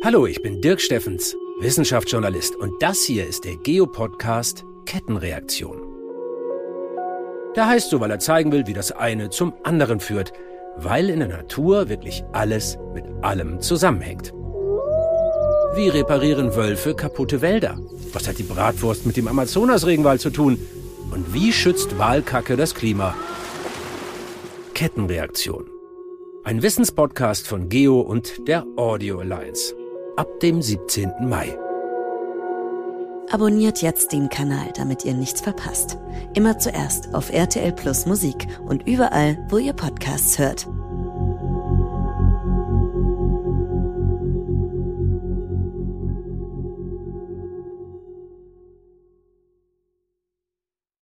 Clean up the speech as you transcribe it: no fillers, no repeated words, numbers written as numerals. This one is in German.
Hallo, ich bin Dirk Steffens, Wissenschaftsjournalist, und das hier ist der Geo-Podcast Kettenreaktion. Der heißt so, weil er zeigen will, wie das eine zum anderen führt, weil in der Natur wirklich alles mit allem zusammenhängt. Wie reparieren Wölfe kaputte Wälder? Was hat die Bratwurst mit dem Amazonas-Regenwald zu tun? Und wie schützt Walkacke das Klima? Kettenreaktion. Ein Wissenspodcast von Geo und der Audio Alliance. Ab dem 17. Mai. Abonniert jetzt den Kanal, damit ihr nichts verpasst. Immer zuerst auf RTL Plus Musik und überall, wo ihr Podcasts hört.